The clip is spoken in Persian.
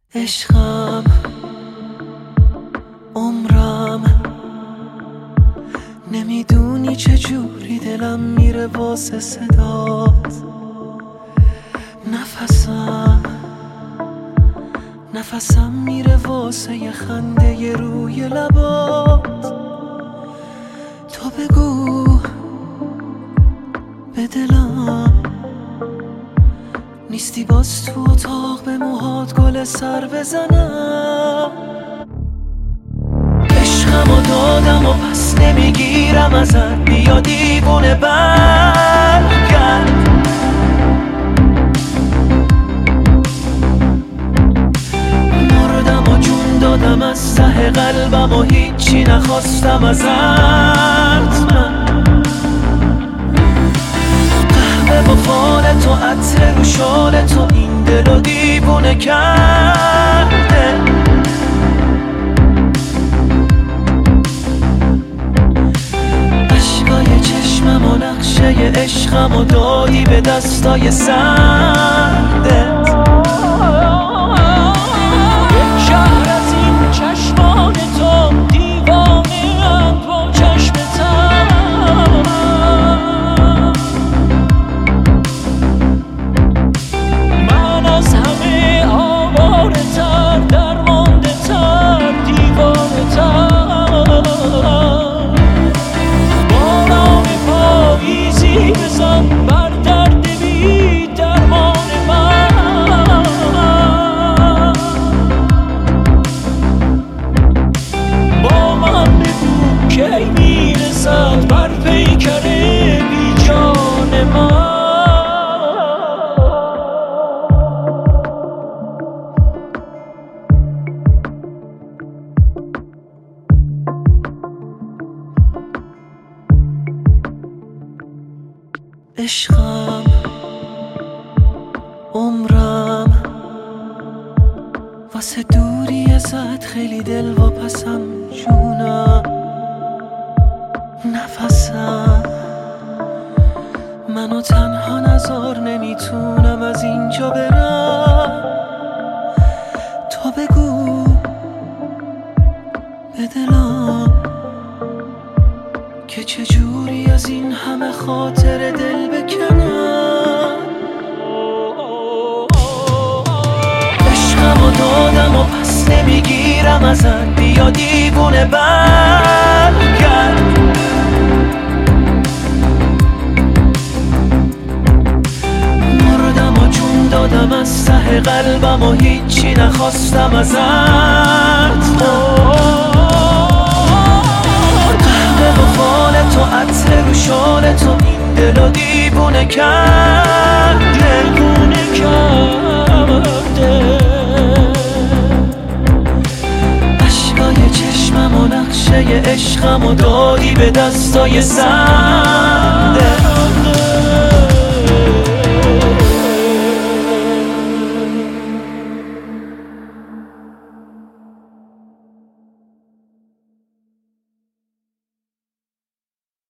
عشقم، عمرم، نمیدونی چجوری دلم میره واسه صدات. نفسم میره واسه یه خنده ی روی لبات. تو بگو به دلم نیستی باز تو اتاق به موهات گل سر بزنم. عشقمو دادم و پس نمیگیرم ازت، بیا دیوونه برگرد. مردم و جون دادم از ته قلبم و هیچی نخواستم ازت. من قهوه و فال تو، عطر رو شال تو، این دلو دیوونه کرده. اشکای چشمم و نقشه عشقم و دادی به دستای سردت. شهر از این چشمان تو، دیوانه ام با چشمتم. من از همه آواره تر، درمانده تر، دیوانه تر. باران پاییزی بزن بر درد بی درمان من. با من بگو کی میرسد بر پیکر بی جان من. عشقم، عمرم، واسه دوری ازت خیلی دلواپسم جونم. نفسم منو تنها نذار، نمیتونم از اینجا برم. تو بگو به دلم که چجوری از این همه خاطر دل بکنم. عشقمو دادم و پس نمیگیرم ازت، بیا دیوونه برگرد. مردم و جون دادم از ته قلبم و هیچی نخواستم ازت. قهوه و فال تو، عطر رو شال تو، این دلو دیوونه کرده. اشکای چشمم و نقشه عشقم و دادی به دستای سردت.